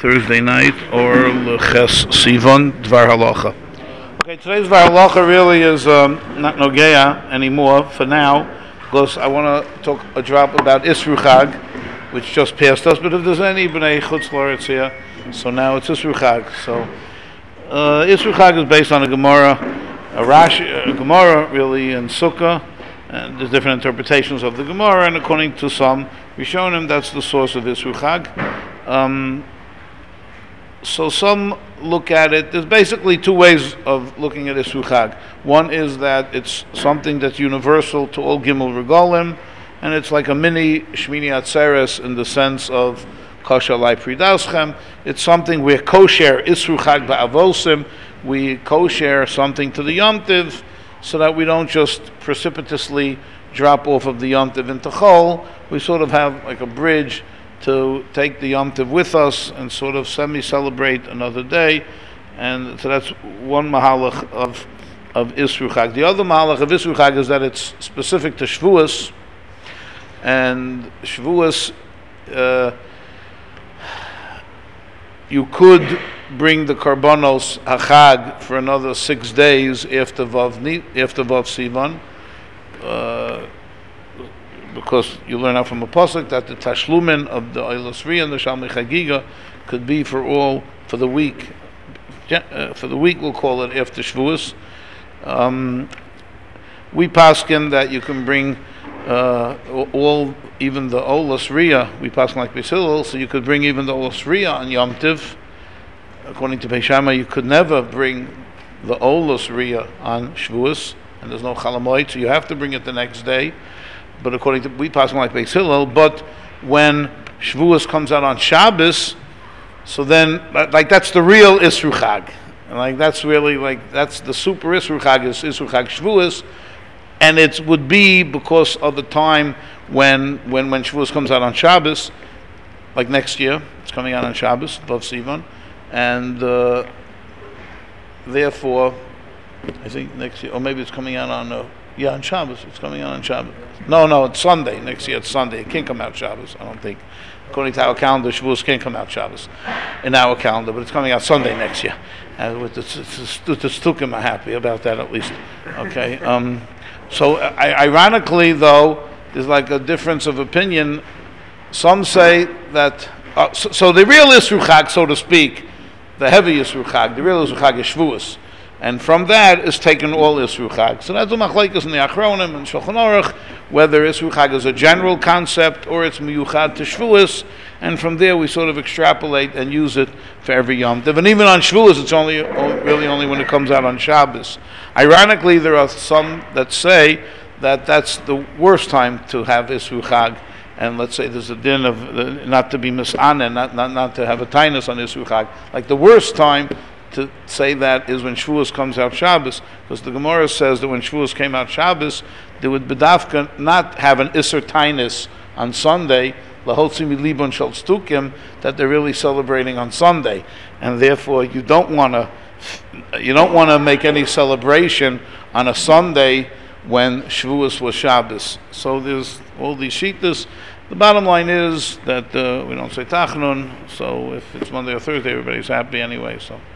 Thursday night, or Leches Sivan Dvar Halacha. Okay, today's Dvar Halacha really is not Nogea anymore for now, because I want to talk a drop about Isru Chag, which just passed us. But if there's any B'nai Chutz La'aretz here, so now it's Isru Chag. So Isru Chag is based on a Gemara, a Gemara really in Sukkah, and there's different interpretations of the Gemara, and according to some Rishonim, that's the source of Isru Chag. So some look at it, there's basically two ways of looking at Isru Chag. One is that it's something that's universal to all Gimel Regalim, and it's like a mini Shmini Atzeres in the sense of Kosher Lai Pridaschem. It's something we're kosher Isru Chag Ba'avosim, we kosher something to the Yom Tiv, so that we don't just precipitously drop off of the Yom Tiv into Chol. We sort of have like a bridge to take the Yom Tov with us and sort of semi-celebrate another day. And so that's one mahalach of Isru Chag. The other mahalach of Isru Chag is that it's specific to Shavuos. And Shavuos, you could bring the Karbanos HaChag for another 6 days after Vav Sivan. Because you learn out from a pasuk that the tashlumin of the Eilos Riyah and the Shalmei Chagiga could be for the week. For the week, we'll call it after Shavuos. We paskin that you can bring even the Eilos Riyah. We paskin like Beis Hillel, so you could bring even the Eilos Riyah on Yom Tiv. According to Beis Shammai, you could never bring the Eilos Riyah on Shavuos, and there's no Chalamoid, so you have to bring it the next day. But according to we pass like Beis Hillel, but when Shavuos comes out on Shabbos, so then like that's the real Isru Chag, and like that's really like that's the super Isru Chag is Isru Chag Shavuos, and it would be because of the time when Shavuos comes out on Shabbos, like next year it's coming out on Shabbos, above Sivan, and therefore I think next year, or maybe it's coming out on on Shabbos. It's coming out on Shabbos. No, it's Sunday. Next year it's Sunday. It can't come out Shabbos, I don't think. According to our calendar, Shavuos can't come out Shabbos in our calendar, but it's coming out Sunday next year. And with the Stukim, I'm happy about that at least. Okay. So ironically, though, there's like a difference of opinion. Some say that, so the real Isru Chag, so to speak, the heavy Isru Chag, the real Isru Chag is Shavuos. And from that is taken all Isru Chag. So that's the machlekes in the Achronim and Shulchan Aruch, whether Isru Chag is a general concept or it's miyuchad to Shavuos. And from there we sort of extrapolate and use it for every Yom Tov. And even on Shavuos, it's really only when it comes out on Shabbos. Ironically, there are some that say that that's the worst time to have Isru Chag. And let's say there's a din of not to be mis'aneh, not to have a tainus on Isru Chag. Like the worst time to say that is when Shavuos comes out Shabbos, because the Gemara says that when Shavuos came out Shabbos, they would bedafka not have an Isser Tainus on Sunday, Lahotzim Libon Shel Stukim, that they're really celebrating on Sunday, and therefore you don't want to make any celebration on a Sunday when Shavuos was Shabbos. So there's all these shittas. The bottom line is that we don't say Tachnun, so if it's Monday or Thursday, everybody's happy anyway. So.